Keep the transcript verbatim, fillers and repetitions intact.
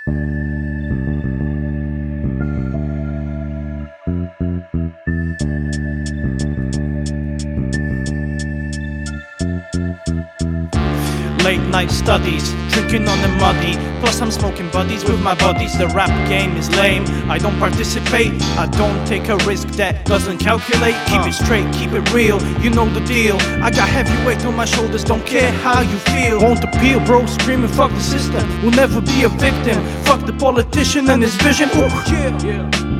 Late night studies, drinking on the muddy. Plus I'm smoking buddies with my buddies. The rap game is lame, I don't participate. I don't take a risk that doesn't calculate. Keep it straight, keep it real, you know the deal. I got heavy weight on my shoulders, don't care how you feel. Won't appeal, bro, screaming fuck the system. We'll never be a victim. Fuck the politician and his vision. Ooh, yeah.